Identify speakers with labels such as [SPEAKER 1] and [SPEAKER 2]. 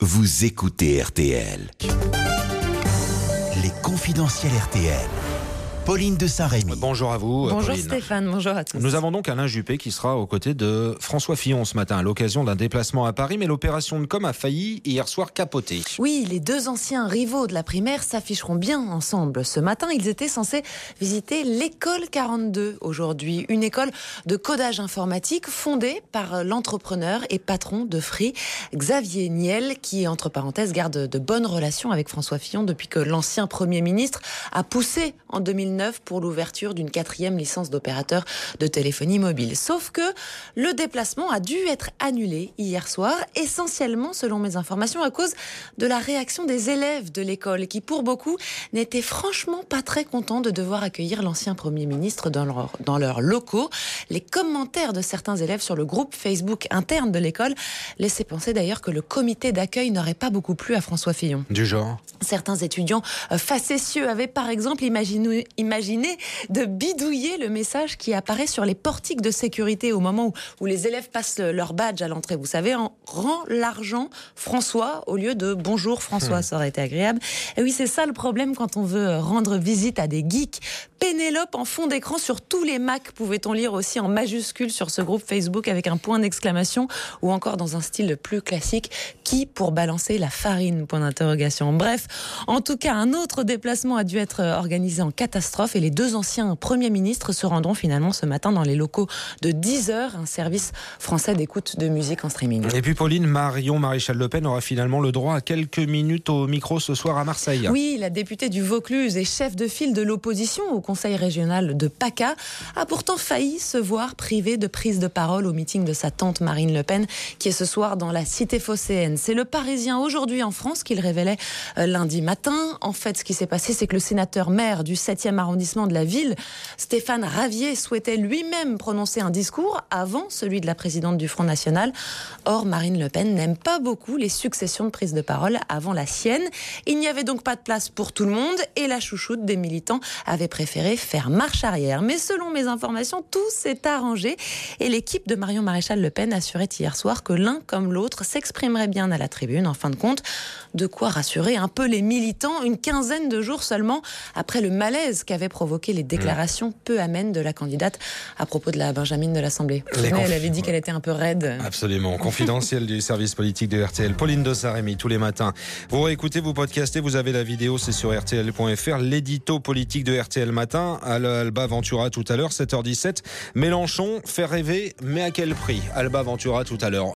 [SPEAKER 1] vous écoutez RTL. Les confidentiels RTL. Pauline de Saint-Rémy.
[SPEAKER 2] Bonjour à vous.
[SPEAKER 3] Bonjour
[SPEAKER 2] Pauline.
[SPEAKER 3] Stéphane, bonjour à tous.
[SPEAKER 2] Nous avons donc Alain Juppé qui sera aux côtés de François Fillon ce matin à l'occasion d'un déplacement à Paris, mais l'opération de com a failli hier soir capoter.
[SPEAKER 3] Oui, les deux anciens rivaux de la primaire s'afficheront bien ensemble. Ce matin, ils étaient censés visiter l'école 42 aujourd'hui, une école de codage informatique fondée par l'entrepreneur et patron de Free, Xavier Niel, qui, entre parenthèses, garde de bonnes relations avec François Fillon depuis que l'ancien Premier ministre a poussé en 2009 pour l'ouverture d'une 4e licence d'opérateur de téléphonie mobile. Sauf que le déplacement a dû être annulé hier soir, essentiellement, selon mes informations, à cause de la réaction des élèves de l'école, qui pour beaucoup n'étaient franchement pas très contents de devoir accueillir l'ancien Premier ministre dans leurs locaux. Les commentaires de certains élèves sur le groupe Facebook interne de l'école laissaient penser d'ailleurs que le comité d'accueil n'aurait pas beaucoup plu à François Fillon.
[SPEAKER 2] Du genre ?
[SPEAKER 3] Certains étudiants facétieux avaient par exemple imaginé de bidouiller le message qui apparaît sur les portiques de sécurité au moment où les élèves passent leur badge à l'entrée. Vous savez, en rend l'argent François au lieu de bonjour François, ça aurait été agréable. Et oui, c'est ça le problème quand on veut rendre visite à des geeks. Pénélope en fond d'écran sur tous les Macs, pouvait-on lire aussi en majuscule sur ce groupe Facebook avec un point d'exclamation, ou encore dans un style plus classique, qui pour balancer la farine, point d'interrogation. Bref, en tout cas, un autre déplacement a dû être organisé en catastrophe et les deux anciens premiers ministres se rendront finalement ce matin dans les locaux de Deezer, un service français d'écoute de musique en streaming.
[SPEAKER 2] Et puis Pauline, Marion Maréchal Le Pen aura finalement le droit à quelques minutes au micro ce soir à Marseille.
[SPEAKER 3] Oui, la députée du Vaucluse et chef de file de l'opposition au conseil régional de PACA a pourtant failli se voir privée de prise de parole au meeting de sa tante Marine Le Pen qui est ce soir dans la cité phocéenne. C'est le Parisien aujourd'hui en France qui le révélait lundi matin. En fait, ce qui s'est passé, c'est que le sénateur maire du 7e arrondissement de la ville, Stéphane Ravier, souhaitait lui-même prononcer un discours avant celui de la présidente du Front National. Or, Marine Le Pen n'aime pas beaucoup les successions de prises de parole avant la sienne. Il n'y avait donc pas de place pour tout le monde et la chouchoute des militants avait préféré faire marche arrière. Mais selon mes informations, tout s'est arrangé et l'équipe de Marion Maréchal Le Pen assurait hier soir que l'un comme l'autre s'exprimerait bien à la tribune. En fin de compte, de quoi rassurer un peu les militants, une quinzaine de jours seulement après le malaise qu'avaient provoqué les déclarations peu amènes de la candidate à propos de la Benjamine de l'Assemblée. Elle avait dit qu'elle était un peu raide.
[SPEAKER 2] Absolument. Confidentiel du service politique de RTL. Pauline de Saint-Rémy, tous les matins. Vous réécoutez, vous podcastez, vous avez la vidéo, c'est sur rtl.fr. L'édito politique de RTL Matin. Alba Ventura tout à l'heure, 7h17. Mélenchon fait rêver, mais à quel prix ? Alba Ventura tout à l'heure.